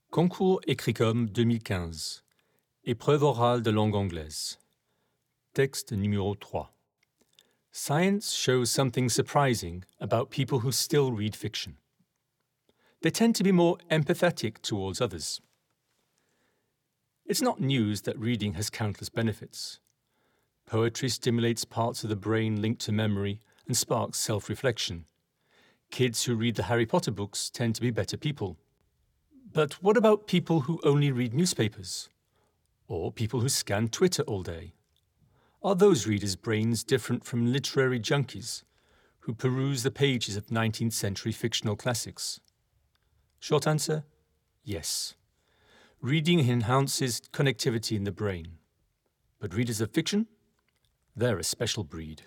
Concours Écricom 2015. Épreuve orale de langue anglaise. Texte numéro 3. Science shows something surprising about people who still read fiction. They tend to be more empathetic towards others. It's not news that reading has countless benefits. Poetry stimulates parts of the brain linked to memory and sparks self-reflection. Kids who read the Harry Potter books tend to be better people. But what about people who only read newspapers? Or people who scan Twitter all day? Are those readers' brains different from literary junkies who peruse the pages of 19th century fictional classics? Short answer, yes. Reading enhances connectivity in the brain. But readers of fiction? They're a special breed.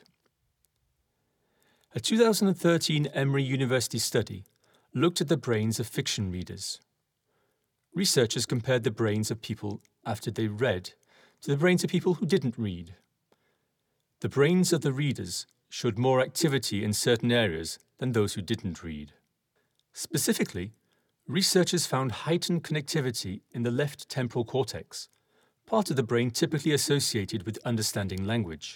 A 2013 Emory University study looked at the brains of fiction readers. Researchers compared the brains of people after they read to the brains of people who didn't read. The brains of the readers showed more activity in certain areas than those who didn't read. Specifically, researchers found heightened connectivity in the left temporal cortex, part of the brain typically associated with understanding language.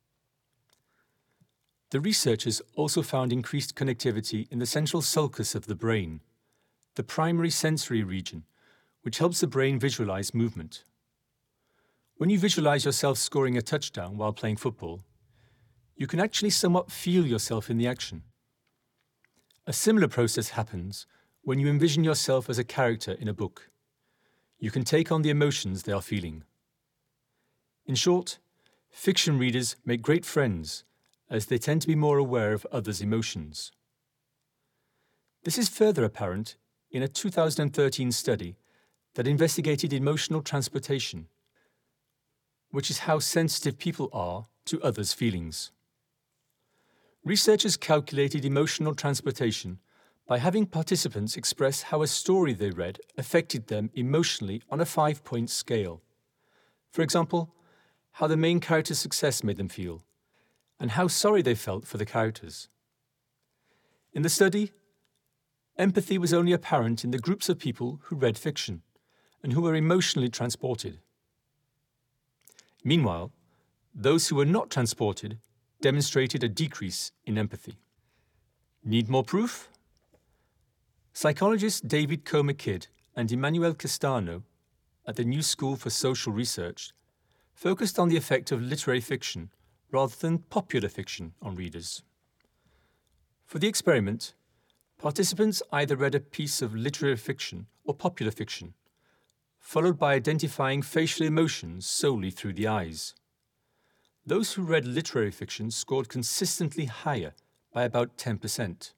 The researchers also found increased connectivity in the central sulcus of the brain, the primary sensory region, which helps the brain visualize movement. When you visualize yourself scoring a touchdown while playing football, you can actually somewhat feel yourself in the action. A similar process happens when you envision yourself as a character in a book. You can take on the emotions they are feeling. In short, fiction readers make great friends as they tend to be more aware of others' emotions. This is further apparent in a 2013 study that investigated emotional transportation, which is how sensitive people are to others' feelings. Researchers calculated emotional transportation by having participants express how a story they read affected them emotionally on a 5-point scale. For example, how the main character's success made them feel, and how sorry they felt for the characters. In the study, empathy was only apparent in the groups of people who read fiction and who were emotionally transported. Meanwhile, those who were not transported demonstrated a decrease in empathy. Need more proof? Psychologists David Comer-Kidd and Emmanuel Castano at the New School for Social Research focused on the effect of literary fiction rather than popular fiction on readers. For the experiment, participants either read a piece of literary fiction or popular fiction, followed by identifying facial emotions solely through the eyes. Those who read literary fiction scored consistently higher by about 10%.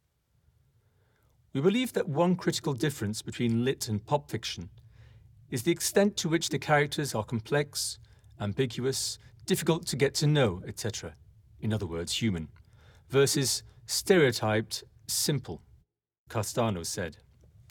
We believe that one critical difference between lit and pop fiction is the extent to which the characters are complex, ambiguous, difficult to get to know, etc., in other words, human, versus stereotyped, simple, Castano said.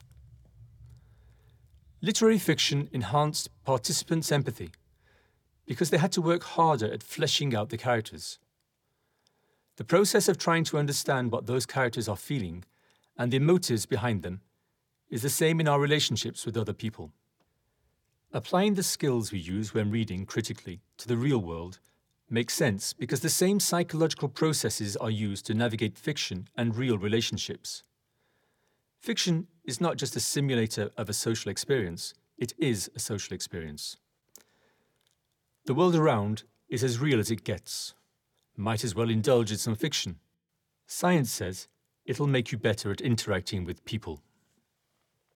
Literary fiction enhanced participants' empathy because they had to work harder at fleshing out the characters. The process of trying to understand what those characters are feeling and the motives behind them is the same in our relationships with other people. Applying the skills we use when reading critically to the real world makes sense because the same psychological processes are used to navigate fiction and real relationships. Fiction is not just a simulator of a social experience, it is a social experience. The world around is as real as it gets. Might as well indulge in some fiction. Science says it'll make you better at interacting with people.